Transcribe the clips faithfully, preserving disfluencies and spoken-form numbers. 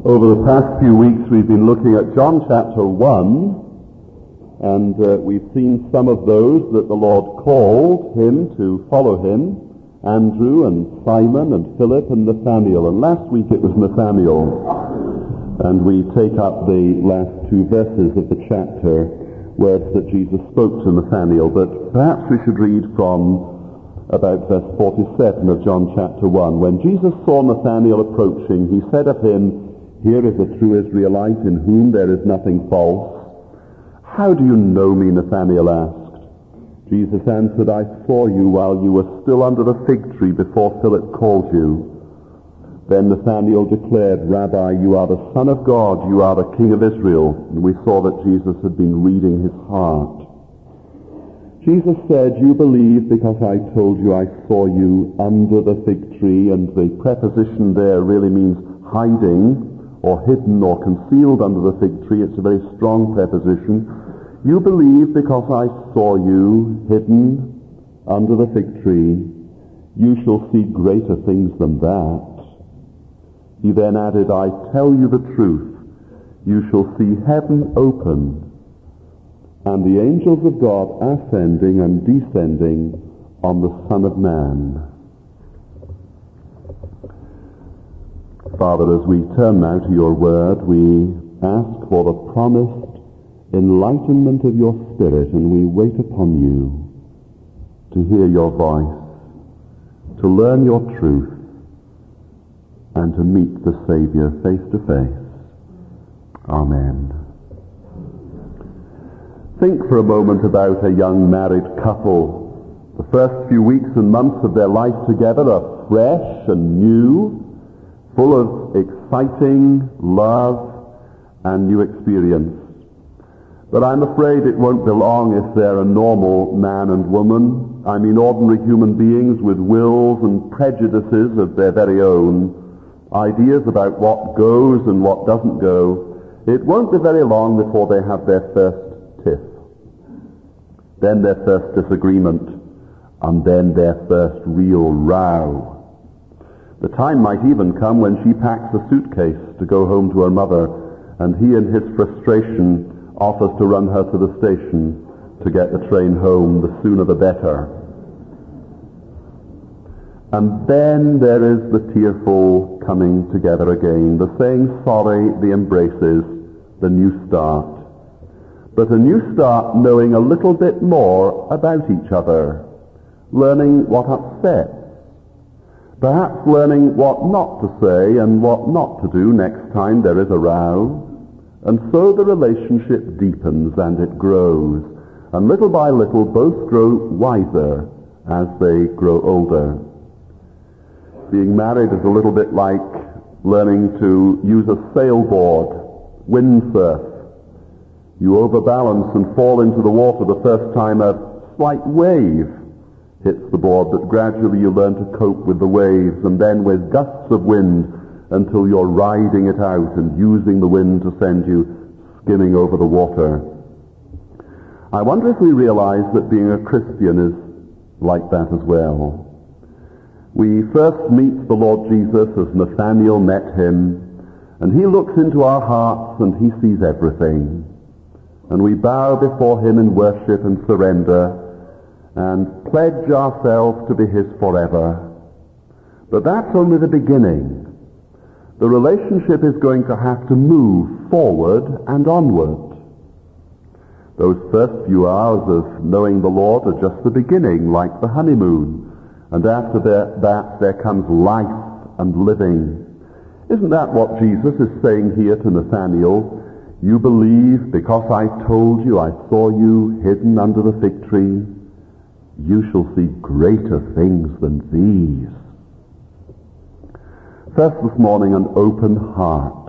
Over the past few weeks we've been looking at John chapter one, and uh, we've seen some of those that the Lord called him to follow him, Andrew and Simon and Philip and Nathanael. And last week it was Nathanael, and we take up the last two verses of the chapter, words that Jesus spoke to Nathanael. But perhaps we should read from about verse forty-seven of John chapter one. When Jesus saw Nathanael approaching, he said of him, "Here is a true Israelite in whom there is nothing false." "How do you know me?" Nathanael asked. Jesus answered, "I saw you while you were still under the fig tree before Philip called you." Then Nathanael declared, "Rabbi, you are the Son of God, you are the King of Israel." And we saw that Jesus had been reading his heart. Jesus said, "You believe because I told you I saw you under the fig tree," and the preposition there really means hiding, or hidden or concealed under the fig tree. It's a very strong preposition. You believe because I saw you hidden under the fig tree. You shall see greater things than that. He then added, "I tell you the truth. You shall see heaven open and the angels of God ascending and descending on the Son of Man." Father, as we turn now to your word, we ask for the promised enlightenment of your Spirit, and we wait upon you to hear your voice, to learn your truth, and to meet the Savior face to face. Amen. Think for a moment about a young married couple. The first few weeks and months of their life together are fresh and new, full of exciting love and new experience. But I'm afraid it won't be long if they're a normal man and woman. I mean ordinary human beings with wills and prejudices of their very own, ideas about what goes and what doesn't go. It won't be very long before they have their first tiff, then their first disagreement, and then their first real row. The time might even come when she packs a suitcase to go home to her mother, and he in his frustration offers to run her to the station to get the train home, the sooner the better. And then there is the tearful coming together again, the saying sorry, the embraces, the new start. But a new start knowing a little bit more about each other, learning what upsets, perhaps learning what not to say and what not to do next time there is a row. And so the relationship deepens and it grows. And little by little both grow wiser as they grow older. Being married is a little bit like learning to use a sailboard, windsurf. You overbalance and fall into the water the first time a slight wave hits the board, but gradually you learn to cope with the waves, and then with gusts of wind until you're riding it out and using the wind to send you skimming over the water. I wonder if we realize that being a Christian is like that as well. We first meet the Lord Jesus as Nathanael met him, and he looks into our hearts and he sees everything. And we bow before him in worship and surrender, and pledge ourselves to be his forever. But that's only the beginning. The relationship is going to have to move forward and onward. Those first few hours of knowing the Lord are just the beginning, like the honeymoon. And after that, there comes life and living. Isn't that what Jesus is saying here to Nathanael? You believe because I told you I saw you hidden under the fig tree. You shall see greater things than these. First this morning, an open heart.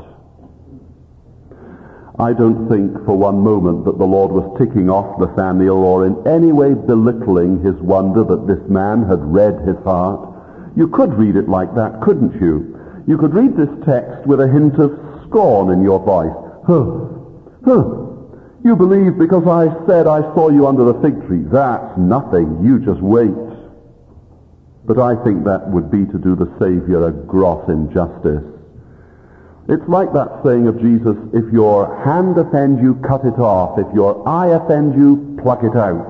I don't think for one moment that the Lord was ticking off Nathanael or in any way belittling his wonder that this man had read his heart. You could read it like that, couldn't you? You could read this text with a hint of scorn in your voice. Huh, huh. You believe because I said I saw you under the fig tree. That's nothing. You just wait. But I think that would be to do the Savior a gross injustice. It's like that saying of Jesus, if your hand offends you, cut it off. If your eye offends you, pluck it out.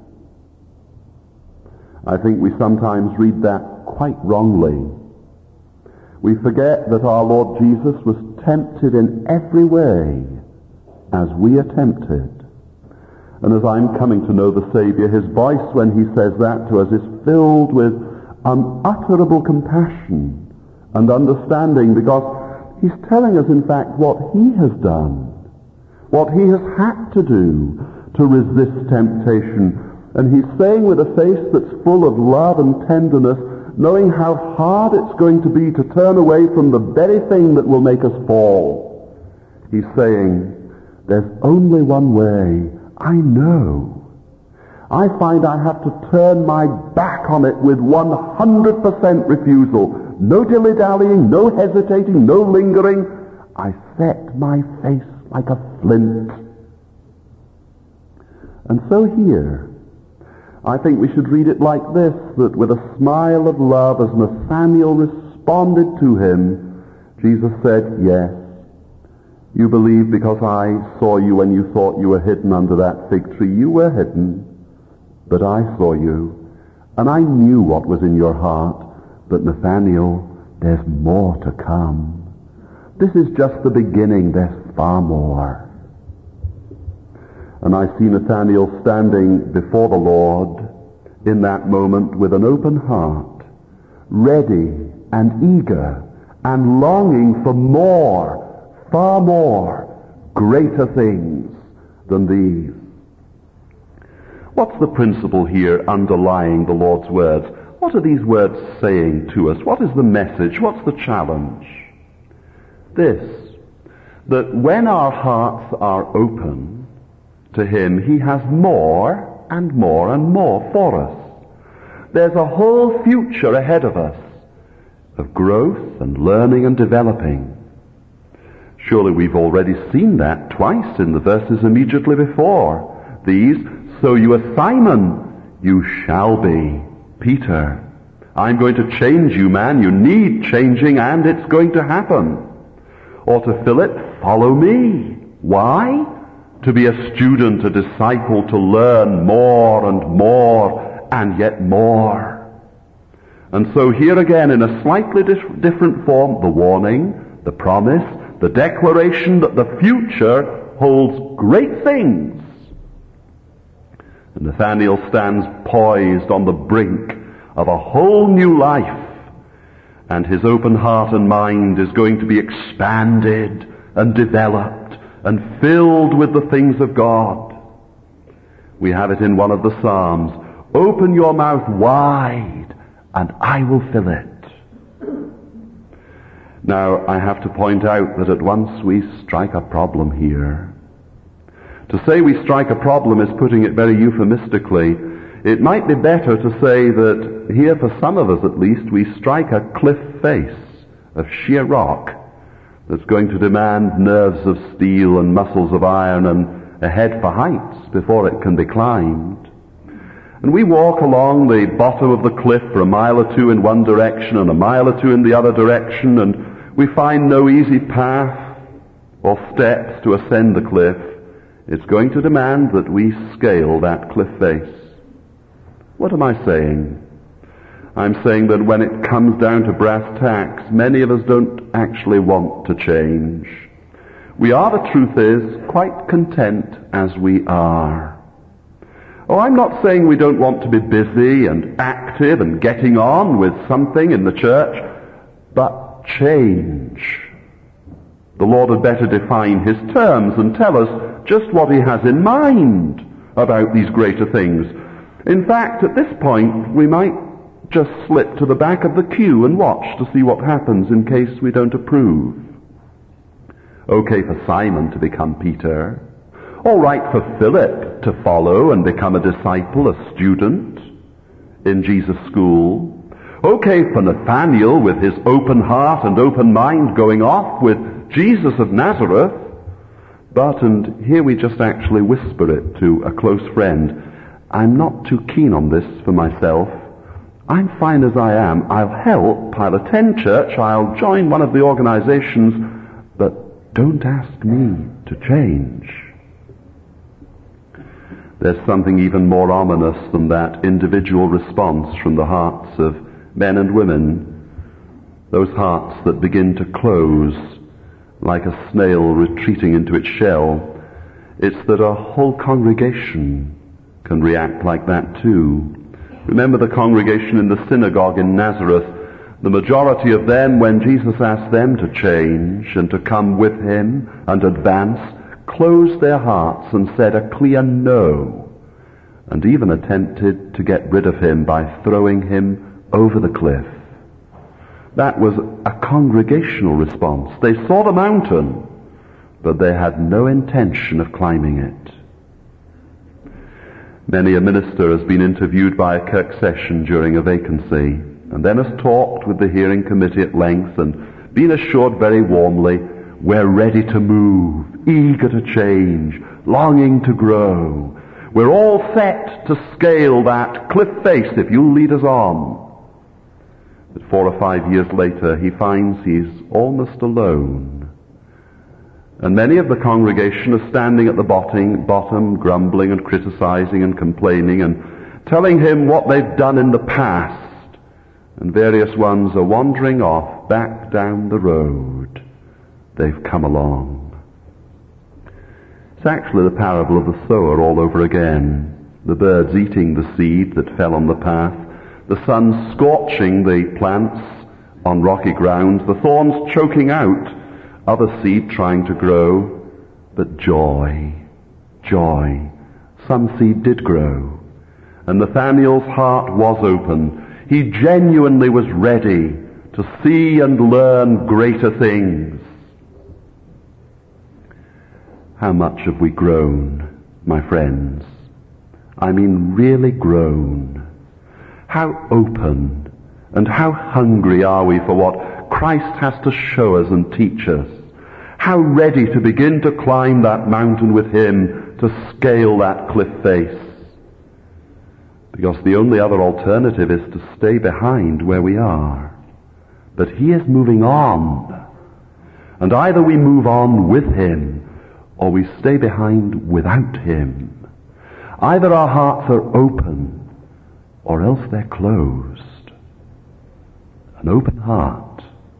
I think we sometimes read that quite wrongly. We forget that our Lord Jesus was tempted in every way as we are tempted. And as I'm coming to know the Savior, his voice when he says that to us is filled with unutterable compassion and understanding, because he's telling us, in fact, what he has done, what he has had to do to resist temptation. And he's saying with a face that's full of love and tenderness, knowing how hard it's going to be to turn away from the very thing that will make us fall. He's saying, there's only one way. I know. I find I have to turn my back on it with one hundred percent refusal. No dilly-dallying, no hesitating, no lingering. I set my face like a flint. And so here, I think we should read it like this, that with a smile of love as Nathanael responded to him, Jesus said, yes, you believe because I saw you when you thought you were hidden under that fig tree. You were hidden, but I saw you, and I knew what was in your heart. But Nathanael, there's more to come. This is just the beginning. There's far more. And I see Nathanael standing before the Lord in that moment with an open heart, ready and eager and longing for more, far more, greater things than these. What's the principle here underlying the Lord's words? What are these words saying to us? What is the message? What's the challenge? This, that when our hearts are open to him, he has more and more and more for us. There's a whole future ahead of us of growth and learning and developing. Surely we've already seen that twice in the verses immediately before these. So you are Simon, you shall be Peter. I'm going to change you, man. You need changing, and it's going to happen. Or to Philip, follow me. Why? To be a student, a disciple, to learn more and more and yet more. And so here again, in a slightly dif- different form, the warning, the promise, the declaration that the future holds great things. And Nathanael stands poised on the brink of a whole new life, and his open heart and mind is going to be expanded and developed and filled with the things of God. We have it in one of the Psalms, open your mouth wide and I will fill it. Now, I have to point out that at once we strike a problem here. To say we strike a problem is putting it very euphemistically. It might be better to say that here, for some of us at least, we strike a cliff face of sheer rock that's going to demand nerves of steel and muscles of iron and a head for heights before it can be climbed. And we walk along the bottom of the cliff for a mile or two in one direction and a mile or two in the other direction, and we find no easy path or steps to ascend the cliff. It's going to demand that we scale that cliff face. What am I saying? I'm saying that when it comes down to brass tacks, many of us don't actually want to change. We are, the truth is, quite content as we are. Oh, I'm not saying we don't want to be busy and active and getting on with something in the church, but change. The Lord had better define his terms and tell us just what he has in mind about these greater things. In fact, at this point, we might just slip to the back of the queue and watch to see what happens in case we don't approve. Okay for Simon to become Peter. All right for Philip to follow and become a disciple, a student in Jesus' school. Okay for Nathanael with his open heart and open mind going off with Jesus of Nazareth. But, and here we just actually whisper it to a close friend, I'm not too keen on this for myself. I'm fine as I am. I'll help, I'll attend church, I'll join one of the organizations, don't ask me to change. There's something even more ominous than that individual response from the hearts of men and women, those hearts that begin to close like a snail retreating into its shell. It's that a whole congregation can react like that too. Remember the congregation in the synagogue in Nazareth. The majority of them, when Jesus asked them to change and to come with him and advance, closed their hearts and said a clear no, and even attempted to get rid of him by throwing him over the cliff. That was a congregational response. They saw the mountain, but they had no intention of climbing it. Many a minister has been interviewed by a Kirk session during a vacancy, and then has talked with the hearing committee at length and been assured very warmly, we're ready to move, eager to change, longing to grow. We're all set to scale that cliff face if you'll lead us on. But four or five years later, he finds he's almost alone. And many of the congregation are standing at the bottom, bottom, grumbling and criticizing and complaining and telling him what they've done in the past. And various ones are wandering off back down the road they've come along. It's actually the parable of the sower all over again. The birds eating the seed that fell on the path, the sun scorching the plants on rocky ground, the thorns choking out other seed trying to grow, but joy, joy. Some seed did grow, and Nathanael's heart was open. He genuinely was ready to see and learn greater things. How much have we grown, my friends? I mean really grown. How open and how hungry are we for what Christ has to show us and teach us? How ready to begin to climb that mountain with him, to scale that cliff face? Because the only other alternative is to stay behind where we are. But he is moving on. And either we move on with him, or we stay behind without him. Either our hearts are open, or else they're closed. An open heart.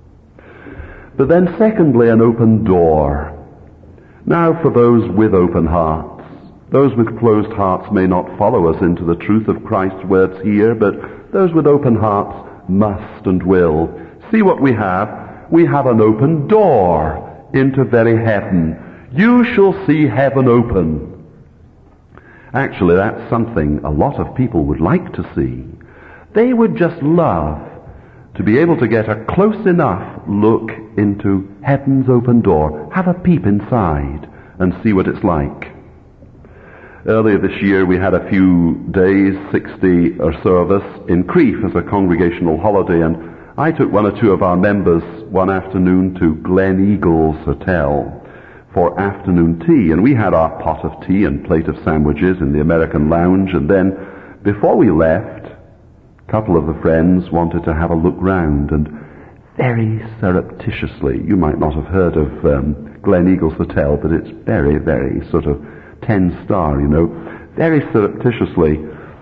But then secondly, an open door. Now for those with open hearts. Those with closed hearts may not follow us into the truth of Christ's words here, but those with open hearts must and will. See what we have. We have an open door into very heaven. You shall see heaven open. Actually, that's something a lot of people would like to see. They would just love to be able to get a close enough look into heaven's open door, have a peep inside, and see what it's like. Earlier this year we had a few days, sixty or so of us, in Crieff as a congregational holiday, and I took one or two of our members one afternoon to Glen Eagles Hotel for afternoon tea, and we had our pot of tea and plate of sandwiches in the American lounge, and then before we left, a couple of the friends wanted to have a look round, and very surreptitiously, you might not have heard of um, Glen Eagles Hotel, but it's very, very sort of ten star, you know, very surreptitiously.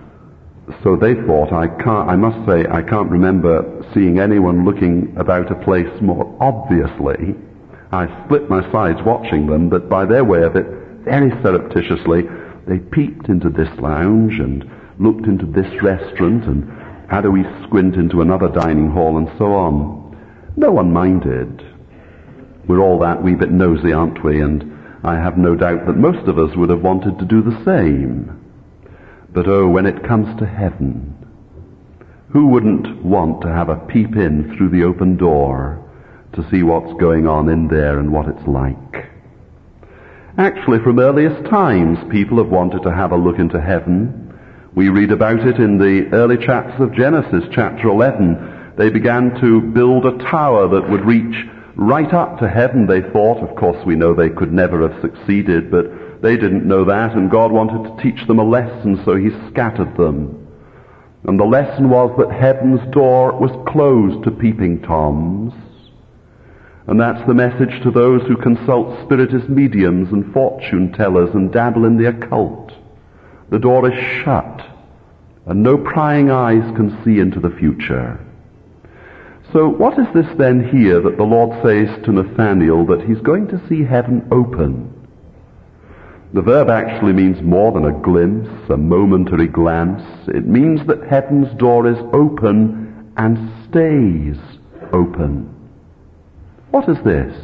So they thought, I can't, I must say, I can't remember seeing anyone looking about a place more obviously. I split my sides watching them, but by their way of it, very surreptitiously, they peeped into this lounge and looked into this restaurant and had a wee squint into another dining hall and so on. No one minded. We're all that wee bit nosy, aren't we? And I have no doubt that most of us would have wanted to do the same. But oh, when it comes to heaven, who wouldn't want to have a peep in through the open door to see what's going on in there and what it's like? Actually, from earliest times, people have wanted to have a look into heaven. We read about it in the early chapters of Genesis, chapter eleven. They began to build a tower that would reach right up to heaven, they thought. Of course, we know they could never have succeeded, but they didn't know that, and God wanted to teach them a lesson, so he scattered them. And the lesson was that heaven's door was closed to peeping Toms, And that's the message to those who consult spiritist mediums and fortune tellers and dabble in the occult. The door is shut, and no prying eyes can see into the future. So what is this then here that the Lord says to Nathanael, that he's going to see heaven open? The verb actually means more than a glimpse, a momentary glance. It means that heaven's door is open and stays open. What is this?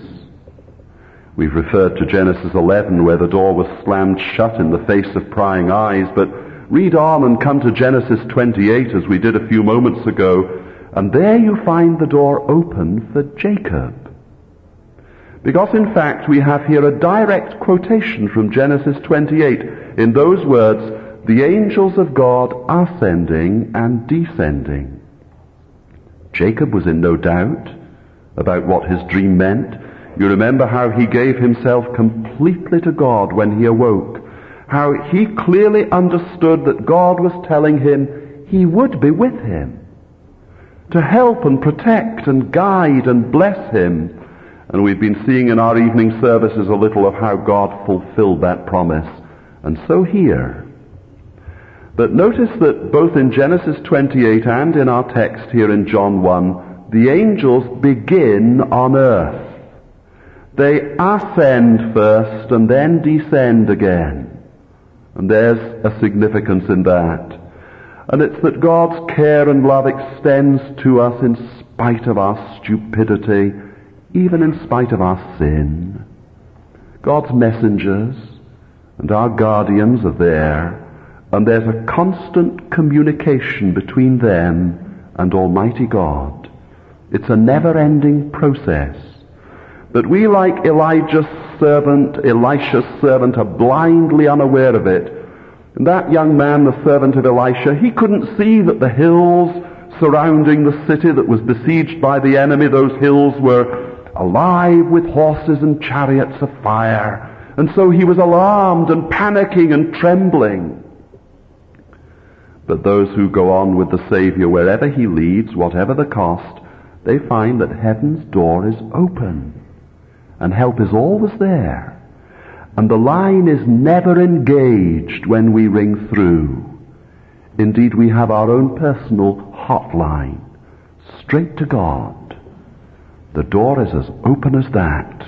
We've referred to Genesis eleven, where the door was slammed shut in the face of prying eyes, but read on and come to Genesis twenty-eight, as we did a few moments ago, and there you find the door open for Jacob. Because in fact we have here a direct quotation from Genesis twenty-eight. In those words, the angels of God are ascending and descending. Jacob was in no doubt about what his dream meant. You remember how he gave himself completely to God when he awoke. How he clearly understood that God was telling him he would be with him, to help and protect and guide and bless him. And we've been seeing in our evening services a little of how God fulfilled that promise. And so here. But notice that both in Genesis twenty-eight and in our text here in John one, the angels begin on earth. They ascend first and then descend again. And there's a significance in that. And it's that God's care and love extends to us in spite of our stupidity, even in spite of our sin. God's messengers and our guardians are there, and there's a constant communication between them and Almighty God. It's a never-ending process. But we, like Elijah's servant, Elisha's servant, are blindly unaware of it. And that young man, the servant of Elisha, he couldn't see that the hills surrounding the city that was besieged by the enemy, those hills were alive with horses and chariots of fire. And so he was alarmed and panicking and trembling. But those who go on with the Savior wherever he leads, whatever the cost, they find that heaven's door is open and help is always there. And the line is never engaged when we ring through. Indeed, we have our own personal hotline, straight to God. The door is as open as that.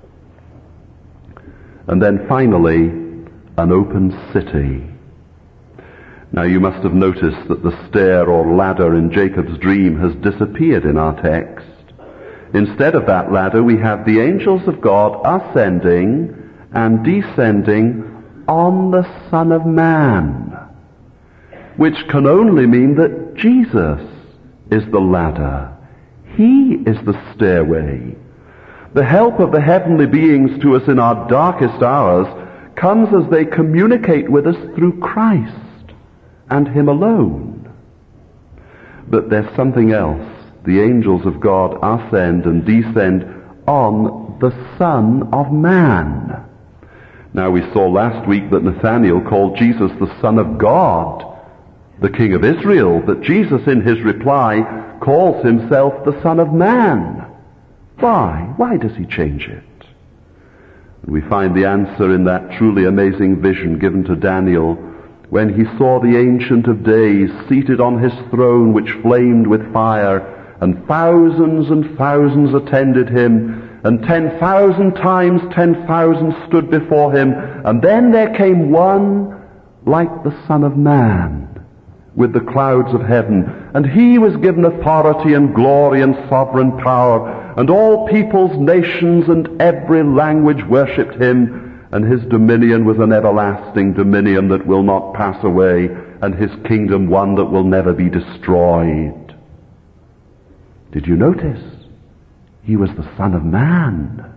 And then finally, an open city. Now you must have noticed that the stair or ladder in Jacob's dream has disappeared in our text. Instead of that ladder, we have the angels of God ascending and descending on the Son of Man, which can only mean that Jesus is the ladder. He is the stairway. The help of the heavenly beings to us in our darkest hours comes as they communicate with us through Christ and Him alone. But there's something else. The angels of God ascend and descend on the Son of Man. Now we saw last week that Nathanael called Jesus the Son of God, the King of Israel, but Jesus in his reply calls himself the Son of Man. Why? Why does he change it? And we find the answer in that truly amazing vision given to Daniel when he saw the Ancient of Days seated on his throne which flamed with fire, and thousands and thousands attended him, and ten thousand times ten thousand stood before him, and then there came one like the Son of Man with the clouds of heaven, and he was given authority and glory and sovereign power, and all peoples, nations, and every language worshipped him, and his dominion was an everlasting dominion that will not pass away, and his kingdom one that will never be destroyed. Did you notice? He was the Son of Man.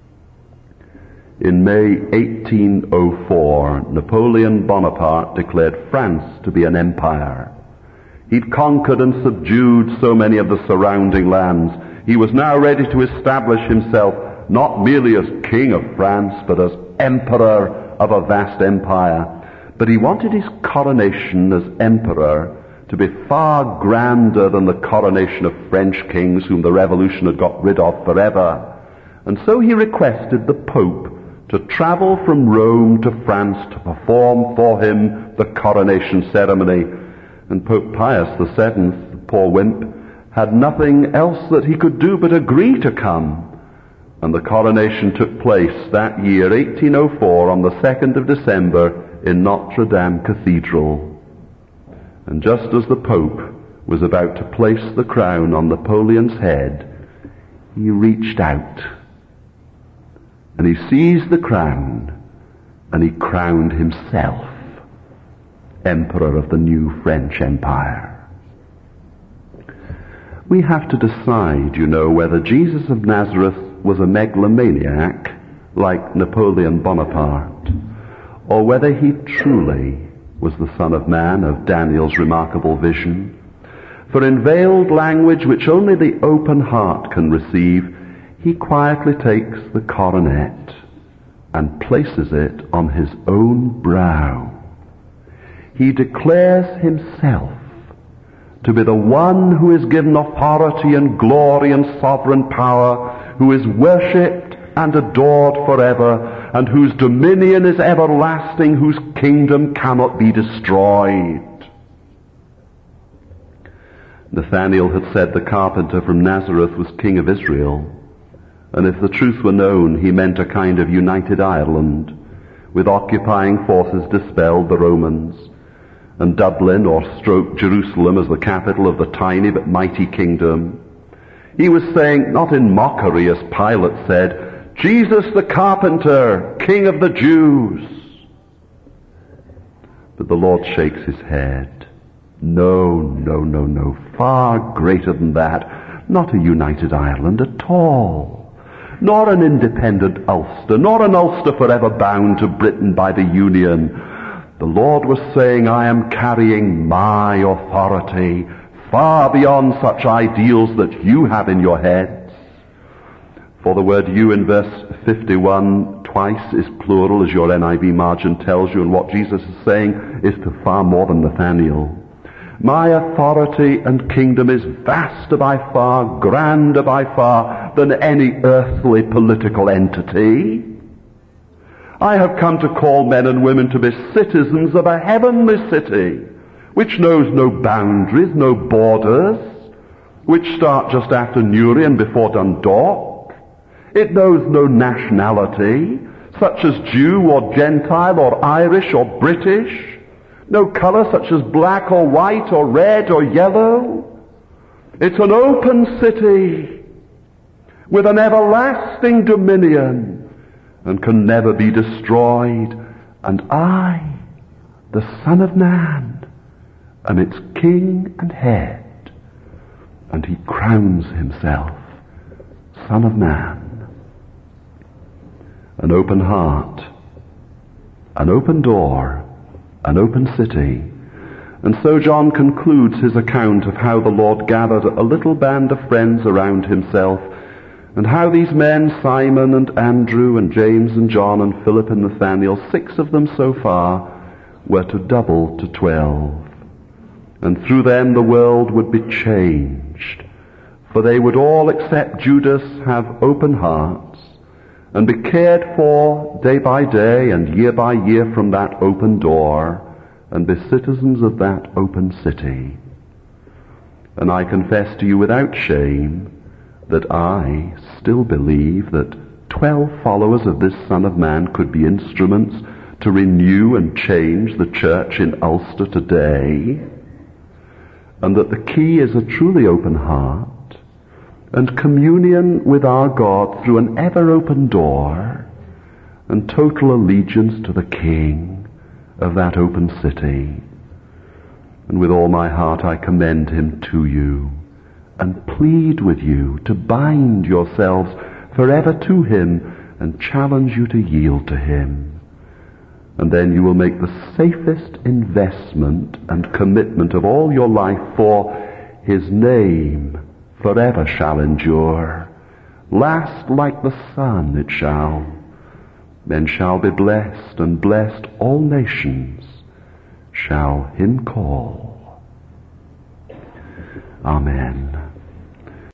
In May eighteen oh four, Napoleon Bonaparte declared France to be an empire. He'd conquered and subdued so many of the surrounding lands. He was now ready to establish himself not merely as king of France, but as emperor of a vast empire. But he wanted his coronation as emperor to be far grander than the coronation of French kings whom the revolution had got rid of forever. And so he requested the Pope to travel from Rome to France to perform for him the coronation ceremony. And Pope Pius the Seventh, the poor wimp, had nothing else that he could do but agree to come. And the coronation took place that year, eighteen oh four, on the second of December in Notre Dame Cathedral. And just as the Pope was about to place the crown on Napoleon's head, he reached out and he seized the crown and he crowned himself Emperor of the new French Empire. We have to decide, you know, whether Jesus of Nazareth was a megalomaniac like Napoleon Bonaparte, or whether he truly was the Son of Man of Daniel's remarkable vision. For in veiled language which only the open heart can receive, he quietly takes the coronet and places it on his own brow. He declares himself to be the one who is given authority and glory and sovereign power, who is worshipped and adored forever, and whose dominion is everlasting, whose kingdom cannot be destroyed. Nathanael had said the carpenter from Nazareth was king of Israel, and if the truth were known, he meant a kind of united Ireland, with occupying forces dispelled the Romans, and Dublin or stroke Jerusalem as the capital of the tiny but mighty kingdom. He was saying, not in mockery as Pilate said, Jesus the carpenter, King of the Jews. But the Lord shakes his head. No, no, no, no, far greater than that. Not a united Ireland at all. Nor an independent Ulster, nor an Ulster forever bound to Britain by the Union. The Lord was saying, I am carrying my authority far beyond such ideals that you have in your heads. For the word you in verse fifty-one twice is plural, as your N I V margin tells you, and what Jesus is saying is to far more than Nathanael. My authority and kingdom is vaster by far, grander by far than any earthly political entity. I have come to call men and women to be citizens of a heavenly city, which knows no boundaries, no borders, which start just after Newry and before Dundalk. It knows no nationality, such as Jew or Gentile or Irish or British. No color such as black or white or red or yellow. It's an open city with an everlasting dominion and can never be destroyed. And I, the Son of Man, am its king and head. And he crowns himself Son of Man. An open heart, an open door, an open city. And so John concludes his account of how the Lord gathered a little band of friends around himself, and how these men, Simon and Andrew and James and John and Philip and Nathanael, six of them so far, were to double to twelve. And through them the world would be changed, for they would all except Judas have open hearts and be cared for day by day and year by year from that open door, and be citizens of that open city. And I confess to you without shame that I still believe that twelve followers of this Son of Man could be instruments to renew and change the church in Ulster today, and that the key is a truly open heart and communion with our God through an ever-open door, and total allegiance to the King of that open city. And with all my heart I commend him to you, and plead with you to bind yourselves forever to him, and challenge you to yield to him. And then you will make the safest investment and commitment of all your life, for his name forever shall endure. Last like the sun it shall. Men shall be blessed, and blessed all nations shall him call. Amen.